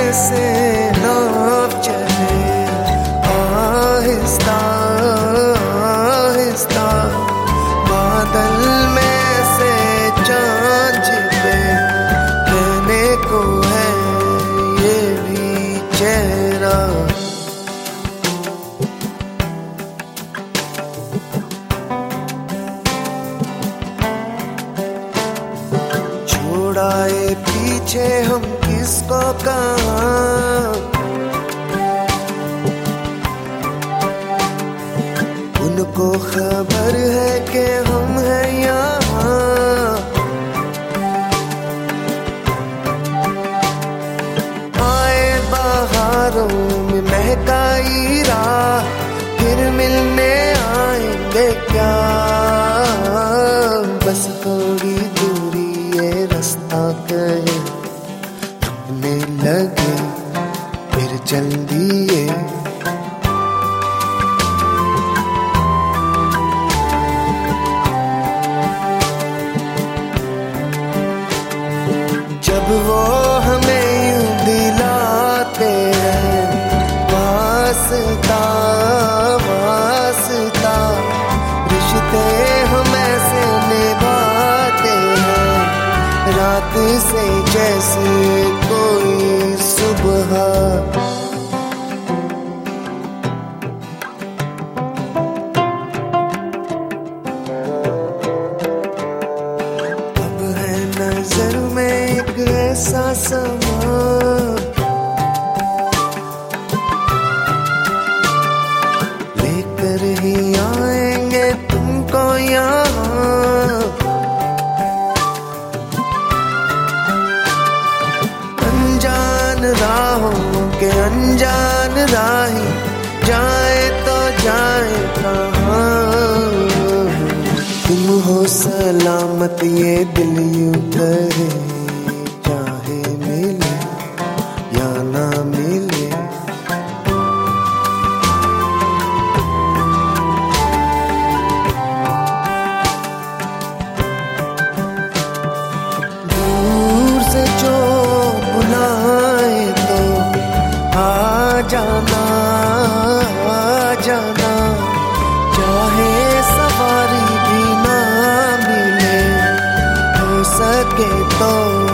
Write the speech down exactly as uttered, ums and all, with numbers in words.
से नाव चले आहिस्ता आहिस्ता, बादल में से चांद पे कहने को है ये भी चेहरा। छोड़ाए पीछे हम किसको कहाँ, उनको खबर है कि हम हैं यहाँ। आए बहारों में महकाई राह, फिर मिलने आएंगे क्या। बस थोड़ी दूरी ये रास्ता कहे, रुकने लगे फिर चल दिए। जब वो हमें यूं दिलाते हैं वास्ता वास्ता, रिश्ते हम ऐसे निभाते हैं रात से जैसे कोई सुबह। अब है नजर में एक ऐसा समा, लेकर ही आएंगे तुमको यहाँ। अनजान राहों के अनजान राही, जाए तो जाए कहाँ। तुम हो सलामत ये दिल यूं करे, चाहे मिले या ना मिले। दूर से जो बुलाए तो आ जाना आ जाना, चाहे सवारी भी ना मिले, हो सके तो